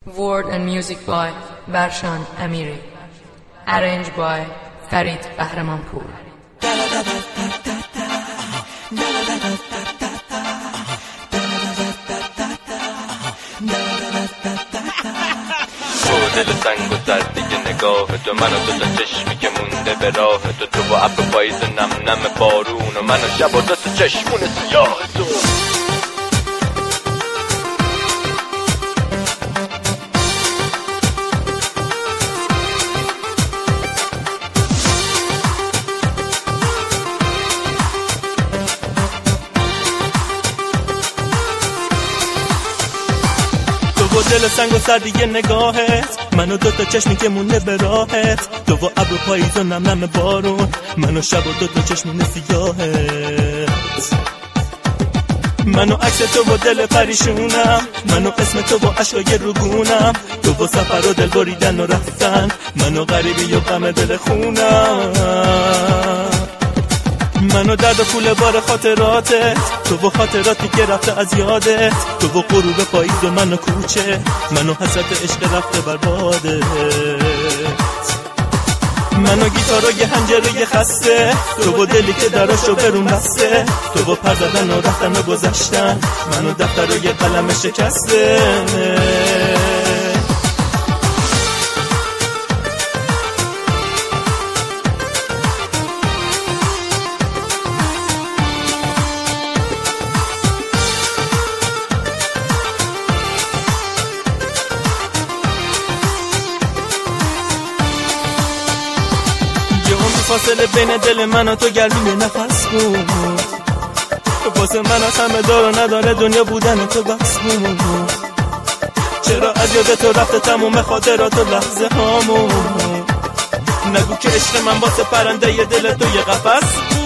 Word and music by Barshan Amiri. Arranged by Farid Bahramanpur. دل سنگ و سردی نگاه تو، من و تو تا چشمی که مونده به راه تو، تو با ابر پاییز نم نم بارون و من و شب و تو چشمون سیاه تو. با دل سنگ و سردی نگاهت، من و دوتا چشمی که مونده به راهت، تو با ابر پاییز و نم نم بارون، من و شب و دوتا چشمون سیاهت. من و عکس تو با دل پریشونم، من و اسم تو با عشقای روگونم، تو با سفر و دل بریدن و رفتن، من و غریبی و غم دل خونم. من و درد و پول بار خاطراتت، تو با خاطراتی که رفته از یادت، تو با غروب پاییز و من و کوچه، من و حسرت عشق رفته بر بادت. من و گیتارای هنجره خسته، تو با دلی که دراشو برون بسته، تو با پر زدن و رفتن و گذشتن، من و دفترای قلم شکسته. فاصله بین دل من و تو گرمی نفس بود، واسه من از همه دار و نداره دنیا بودن تو بس بود. چرا از یاد تو رفته تموم خاطرات و لحظه هامون، نگو که عشق من واسه پرنده ی دل تو یه قفس بود.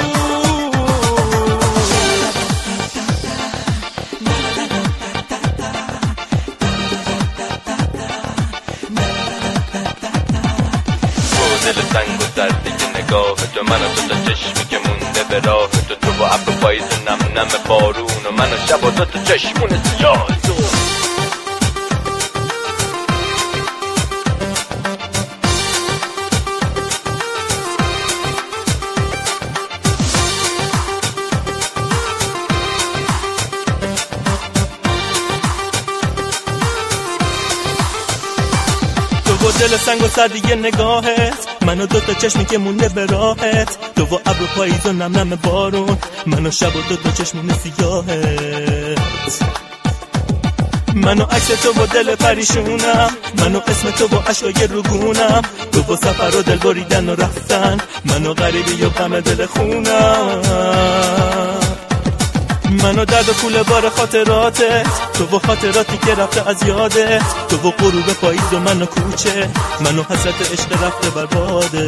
دل سنگ و سردی نگاه تو، من و تو تا چشمی که مونده به راه تو، تو با ابر پاییز نم نم بارون و من و شب و تو چشمون سیاه تو. با دل سنگ و سردی نگاهت، من و دوتا چشمی که مونده به راهت، تو با ابر پاییز و نم نم بارون، من و شب و دوتا چشمون سیاهت. من و عکس تو با دل پریشونم، من و اسم تو با عشقای روگونم، تو با سفر و دل بریدن و رفتن، من و غریبی و غم دل خونم. من و درد و پول بار خاطراتت، تو با خاطراتی که رفته از یادت، تو با غروب پاییز و من و کوچه، من و حسرت عشق رفته بر بادت.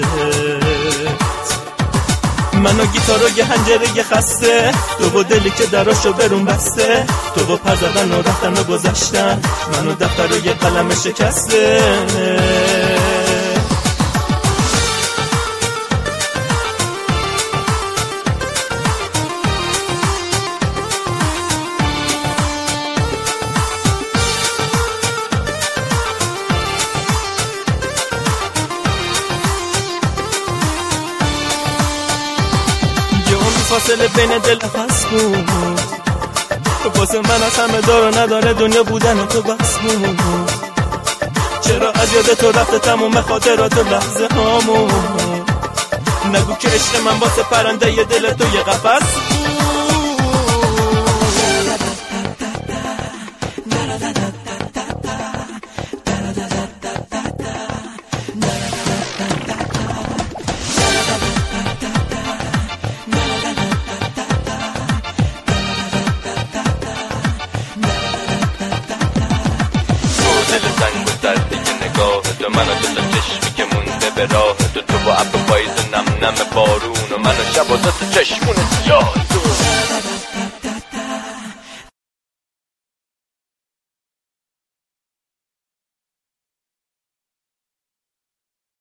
من و گیتارای هنجره خسته، تو با دلی که دراشو برون بسته، تو با پر زدن و رفتن و گذشتن، من و دفترای قلم شکسته. فاصله بین دل نفس بود، واسه من از همه دار و نداره دنیا بودن تو بس بود. چرا از یاد تو رفته تموم خاطرات و لحظه هامون، نگو که عشق من واسه پرنده ی دل تو یه قفس بود. دل سنگ و سردی نگاه تو، من و تو تا چشمی که مونده به راه تو، تو با ابر پاییز نم نم بارون و من و شب و تو چشمون سیاه تو.